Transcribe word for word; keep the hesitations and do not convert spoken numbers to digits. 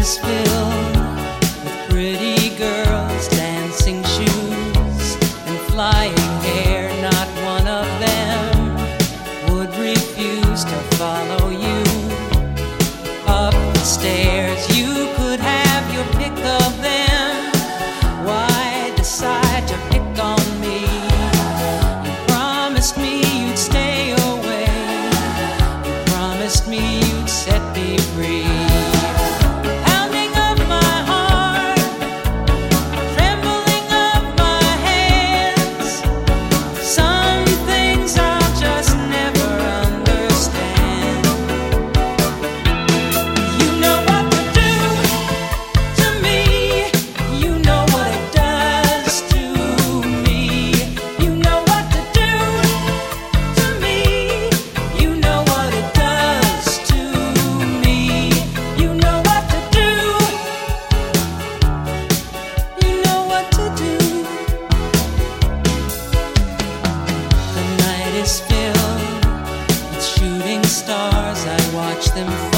is filled with pretty girls, dancing shoes, and flying hair. Not one of them would refuse to follow you up the stairs. You could have your pick of them. Why decide to pick on me? You promised me you'd stay away. You promised me you'd set me free. Is filled with shooting stars. I watch them